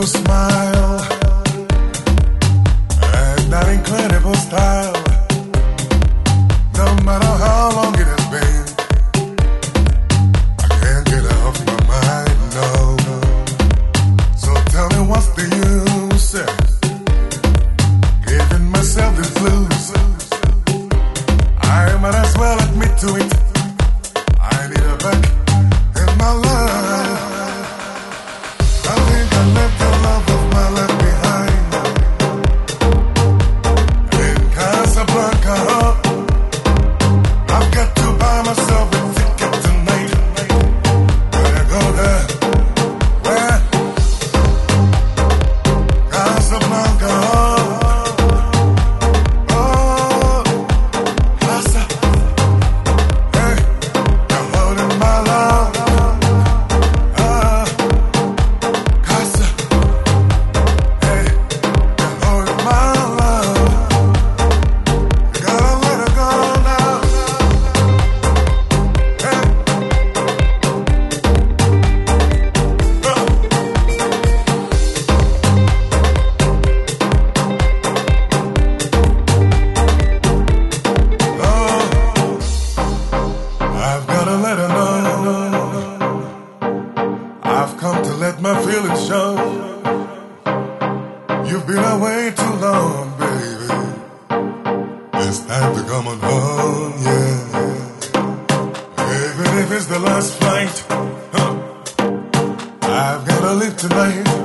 beautiful smile and that incredible style. No matter how long it has been, I can't get it off my mind, no. So tell me what's the use giving myself these blues. I might as well admit to it, I need her back in my life. I think I left the love of my life behind in Casablanca. I've got to buy myself a ticket tonight. When I go there, where? Casablanca. Oh, Casa. Hey, you're holding my love. Casa. Hey, you're holding my love. You gotta let her go now. Hey, I've gotta let her know. I've come to let my feelings show. You've been away too long, baby. It's time to come on home, yeah. Even if it's the last flight, I've gotta leave tonight.